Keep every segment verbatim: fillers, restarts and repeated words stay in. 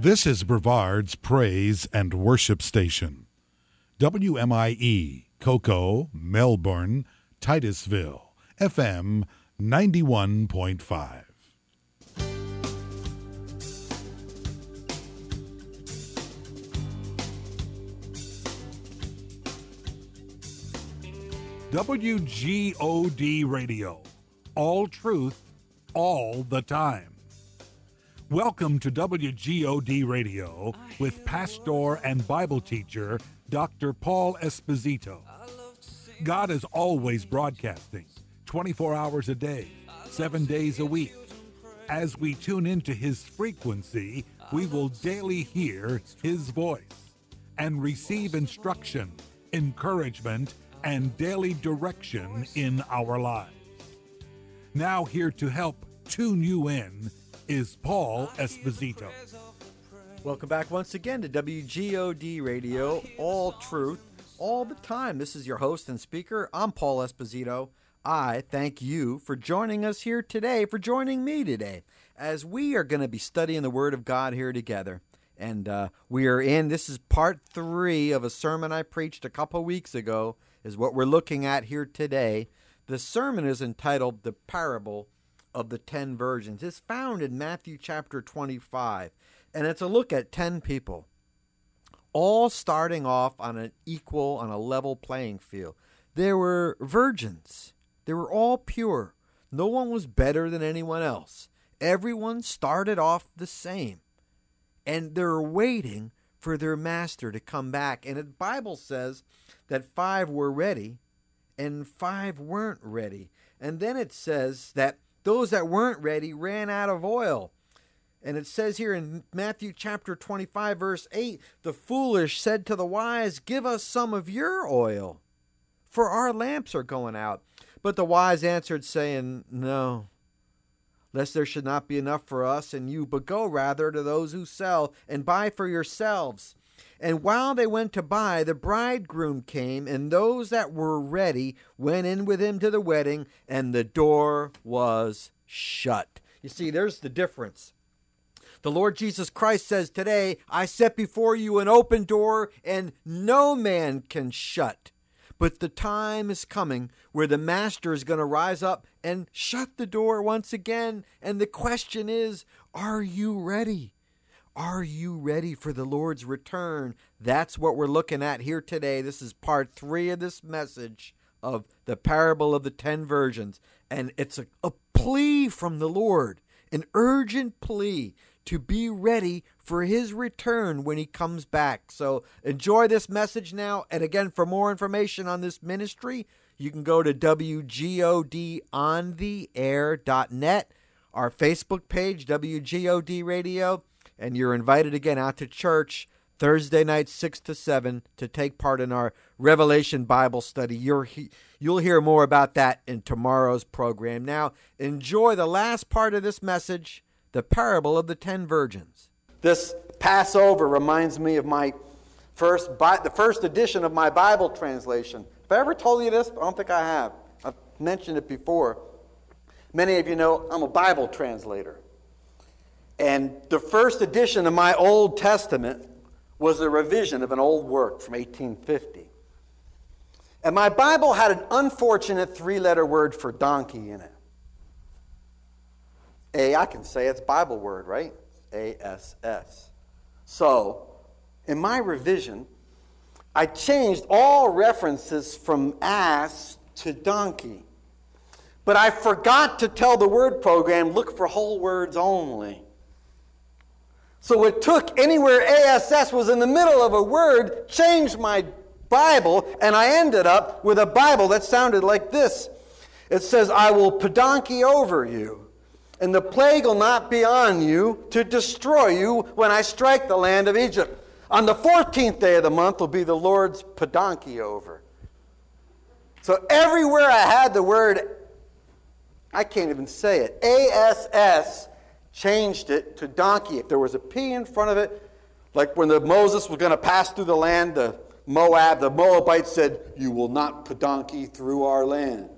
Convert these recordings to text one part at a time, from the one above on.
This is Brevard's Praise and Worship Station. W M I E, Cocoa, Melbourne, Titusville, F M ninety-one point five. W G O D Radio. All truth, all the time. Welcome to W G O D Radio with pastor and Bible teacher Doctor Paul Esposito. God is always broadcasting, twenty-four hours a day, seven days a week. As we tune into his frequency, we will daily hear his voice and receive instruction, encouragement, and daily direction in our lives. Now here to help tune you in is Paul Esposito. Welcome back once again to W G O D Radio, all truth, all the time. This is your host and speaker. I'm Paul Esposito. I thank you for joining us here today, for joining me today, as we are going to be studying the Word of God here together. And uh, we are in, this is part three of a sermon I preached a couple weeks ago, is what we're looking at here today. The sermon is entitled The Parable of the Ten Virgins. It's found in Matthew chapter twenty-five, and it's a look at ten people, all starting off on an equal, on a level playing field. There were virgins. They were all pure. No one was better than anyone else. Everyone started off the same, and they're waiting for their master to come back. And the Bible says that five were ready and five weren't ready. And then it says that those that weren't ready ran out of oil. And it says here in Matthew chapter twenty-five, verse eight, the foolish said to the wise, give us some of your oil, for our lamps are going out. But the wise answered, saying, no, lest there should not be enough for us and you, but go rather to those who sell and buy for yourselves. And while they went to buy, the bridegroom came, and those that were ready went in with him to the wedding, and the door was shut. You see, there's the difference. The Lord Jesus Christ says today, I set before you an open door, and no man can shut. But the time is coming where the master is going to rise up and shut the door once again. And the question is, are you ready? Are you ready for the Lord's return? That's what we're looking at here today. This is part three of this message of the parable of the ten virgins. And it's a, a plea from the Lord, an urgent plea to be ready for his return when he comes back. So enjoy this message now. And again, for more information on this ministry, you can go to W G O D on the air dot net, our Facebook page, W G O D Radio. And you're invited again out to church Thursday night, six to seven, to take part in our Revelation Bible study. You're, you'll hear more about that in tomorrow's program. Now, enjoy the last part of this message, the parable of the ten virgins. This Passover reminds me of my first, the first edition of my Bible translation. Have I ever told you this? I don't think I have. I've mentioned it before. Many of you know I'm a Bible translator. And the first edition of my Old Testament was a revision of an old work from eighteen fifty. And my Bible had an unfortunate three-letter word for donkey in it. A, I can say it's Bible word, right? A S S. So, in my revision, I changed all references from ass to donkey. But I forgot to tell the word program, look for whole words only. So it took anywhere A S S was in the middle of a word, changed my Bible, and I ended up with a Bible that sounded like this. It says, I will pedonky over you, and the plague will not be on you to destroy you when I strike the land of Egypt. On the fourteenth day of the month will be the Lord's pedonky over. So everywhere I had the word, I can't even say it, A S S, changed it to donkey. If there was a P in front of it, like when the Moses was going to pass through the land, the Moab, the Moabites said, you will not pedonky through our land.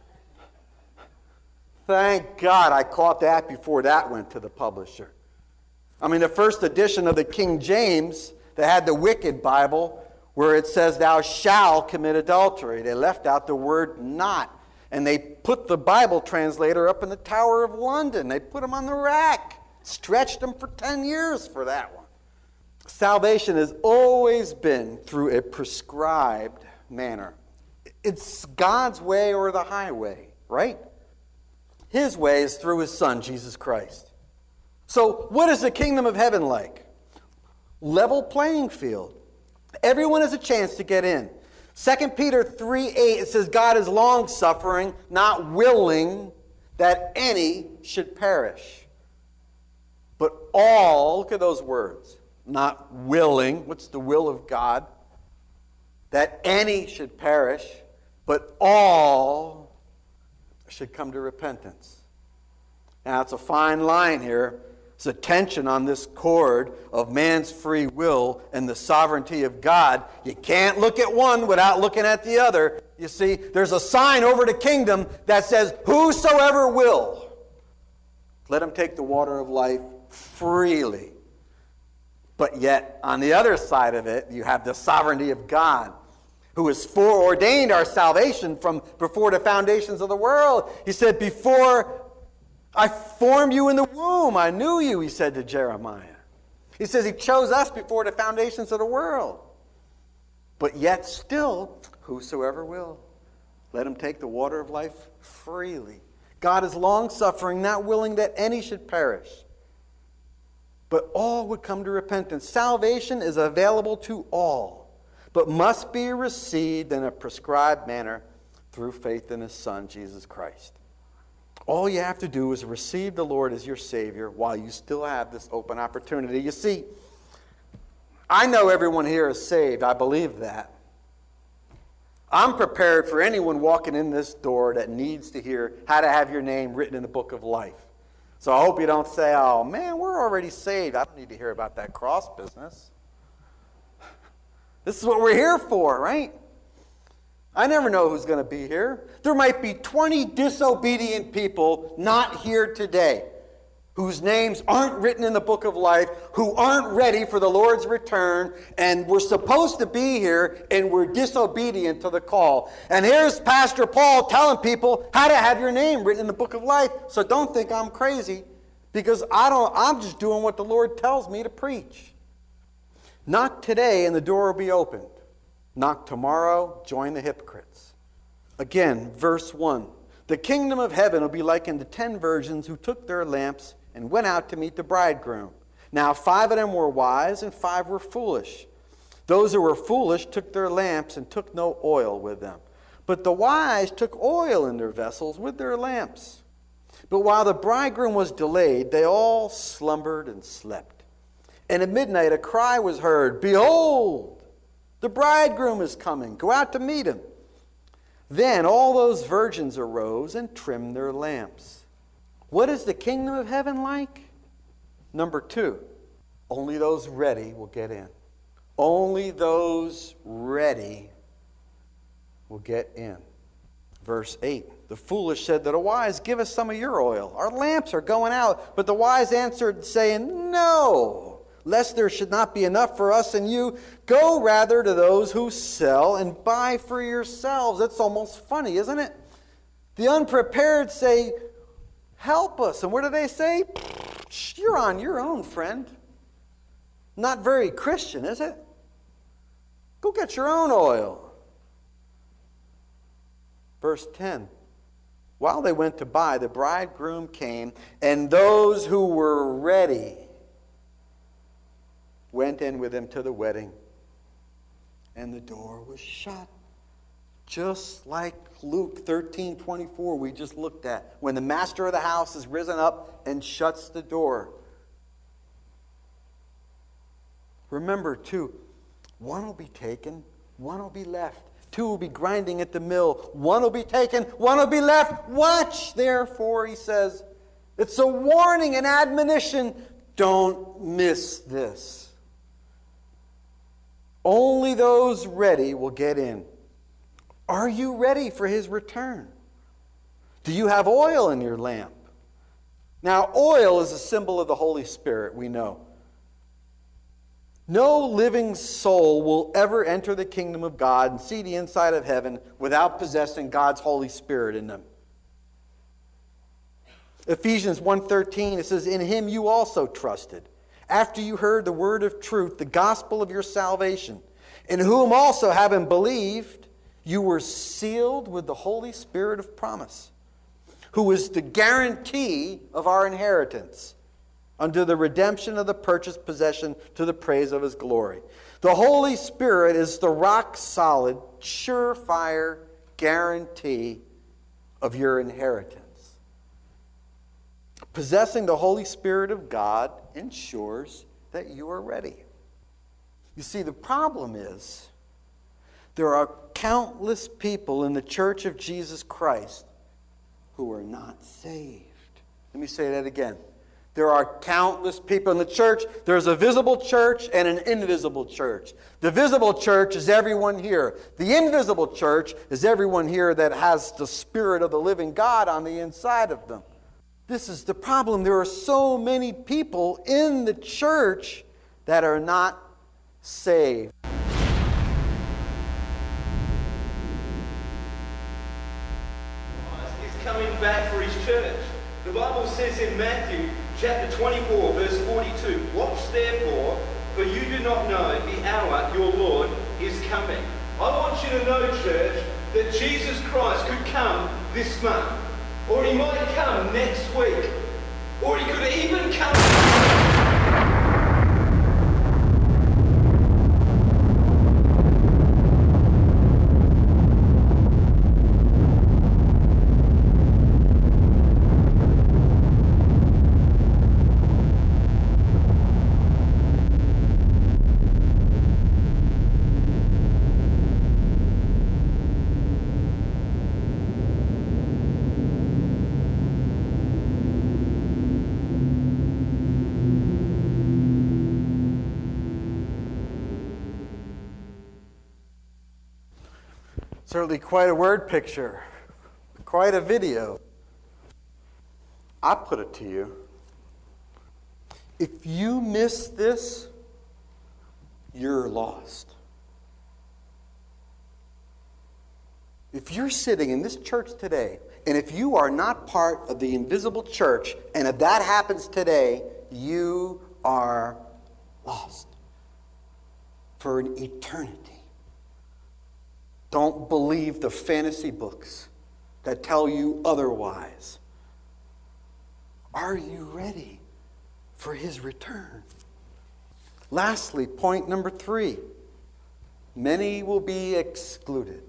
Thank God I caught that before that went to the publisher. I mean, the first edition of the King James, they had the Wicked Bible, where it says, thou shalt commit adultery. They left out the word not. And they put the Bible translator up in the Tower of London. They put him on the rack. Stretched him for ten years for that one. Salvation has always been through a prescribed manner. It's God's way or the highway, right? His way is through His Son, Jesus Christ. So what is the kingdom of heaven like? Level playing field. Everyone has a chance to get in. Second Peter three eight, it says, God is long-suffering, not willing that any should perish. But all, look at those words, not willing, what's the will of God? That any should perish, but all should come to repentance. Now, it's a fine line here. It's a tension on this cord of man's free will and the sovereignty of God. You can't look at one without looking at the other. You see, there's a sign over the kingdom that says, whosoever will, let him take the water of life freely. But yet, on the other side of it, you have the sovereignty of God, who has foreordained our salvation from before the foundations of the world. He said, before I formed you in the womb, I knew you, he said to Jeremiah. He says he chose us before the foundations of the world. But yet still, whosoever will, let him take the water of life freely. God is long-suffering, not willing that any should perish, but all would come to repentance. Salvation is available to all, but must be received in a prescribed manner through faith in His Son, Jesus Christ. All you have to do is receive the Lord as your Savior while you still have this open opportunity. You see, I know everyone here is saved. I believe that. I'm prepared for anyone walking in this door that needs to hear how to have your name written in the book of life. So I hope you don't say, oh, man, we're already saved. I don't need to hear about that cross business. This is what we're here for, right? I never know who's going to be here. There might be twenty disobedient people not here today whose names aren't written in the book of life, who aren't ready for the Lord's return, and we're supposed to be here, and we're disobedient to the call. And here's Pastor Paul telling people how to have your name written in the book of life. So don't think I'm crazy, because I don't, I'm just doing what the Lord tells me to preach. Knock today, and the door will be opened. Knock tomorrow, join the hypocrites. Again, verse one. The kingdom of heaven will be likened to ten virgins who took their lamps and went out to meet the bridegroom. Now five of them were wise and five were foolish. Those who were foolish took their lamps and took no oil with them. But the wise took oil in their vessels with their lamps. But while the bridegroom was delayed, they all slumbered and slept. And at midnight a cry was heard, behold, the bridegroom is coming. Go out to meet him. Then all those virgins arose and trimmed their lamps. What is the kingdom of heaven like? Number two, only those ready will get in. Only those ready will get in. Verse eight, the foolish said to the wise, give us some of your oil. Our lamps are going out. But the wise answered, saying, no, lest there should not be enough for us and you. Go rather to those who sell and buy for yourselves. That's almost funny, isn't it? The unprepared say, help us. And what do they say? You're on your own, friend. Not very Christian, is it? Go get your own oil. Verse ten. While they went to buy, the bridegroom came, and those who were ready went in with him to the wedding, and the door was shut. Just like Luke thirteen twenty-four we just looked at, when the master of the house is risen up and shuts the door. Remember, too, one will be taken, one will be left. Two will be grinding at the mill. One will be taken, one will be left. Watch, therefore, he says. It's a warning, an admonition. Don't miss this. Only those ready will get in. Are you ready for his return? Do you have oil in your lamp? Now, oil is a symbol of the Holy Spirit, we know. No living soul will ever enter the kingdom of God and see the inside of heaven without possessing God's Holy Spirit in them. Ephesians one thirteen, it says, "In him you also trusted, after you heard the word of truth, the gospel of your salvation, in whom also having believed, you were sealed with the Holy Spirit of promise, who is the guarantee of our inheritance, unto the redemption of the purchased possession to the praise of his glory." The Holy Spirit is the rock-solid, surefire guarantee of your inheritance. Possessing the Holy Spirit of God ensures that you are ready. You see, the problem is there are countless people in the Church of Jesus Christ who are not saved. Let me say that again. There are countless people in the church. There's a visible church and an invisible church. The visible church is everyone here. The invisible church is everyone here that has the Spirit of the living God on the inside of them. This is the problem. There are so many people in the church that are not saved. He's coming back for his church. The Bible says in Matthew chapter twenty-four, verse forty-two, "Watch therefore, for you do not know the hour your Lord is coming." I want you to know, church, that Jesus Christ could come this month, or he might come next week, or he could even come... Certainly quite a word picture, quite a video. I put it to you, if you miss this, you're lost. If you're sitting in this church today, and if you are not part of the invisible church, and if that happens today, you are lost for an eternity. Don't believe the fantasy books that tell you otherwise. Are you ready for his return? Lastly, point number three. Many will be excluded.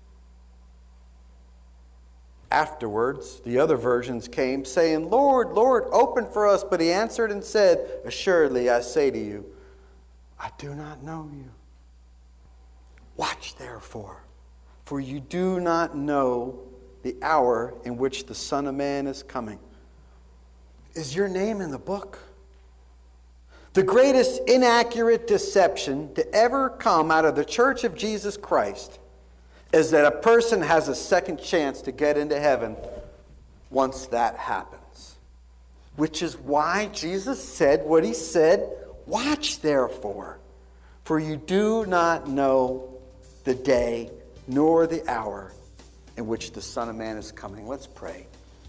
Afterwards, the other versions came, saying, "Lord, Lord, open for us." But he answered and said, "Assuredly, I say to you, I do not know you. Watch therefore, for you do not know the hour in which the Son of Man is coming." Is your name in the book? The greatest inaccurate deception to ever come out of the Church of Jesus Christ is that a person has a second chance to get into heaven once that happens. Which is why Jesus said what he said, "Watch therefore, for you do not know the day nor the hour in which the Son of Man is coming." Let's pray.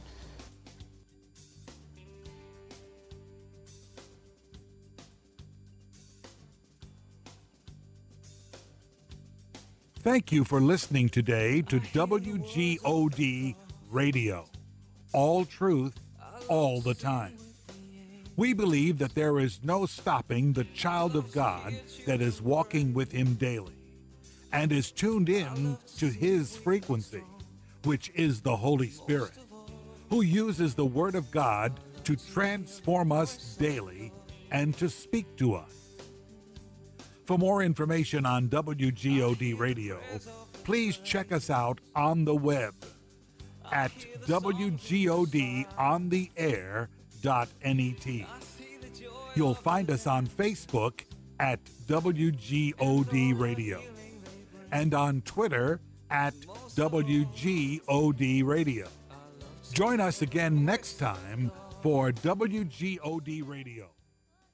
Thank you for listening today to W G O D Radio. All truth, all the time. We believe that there is no stopping the child of God that is walking with him daily and is tuned in to his frequency, which is the Holy Spirit, who uses the Word of God to transform us daily and to speak to us. For more information on W G O D Radio, please check us out on the web at w g o d on the air dot net. You'll find us on Facebook at W G O D Radio and on Twitter at W G O D Radio. Join us again next time for W G O D Radio.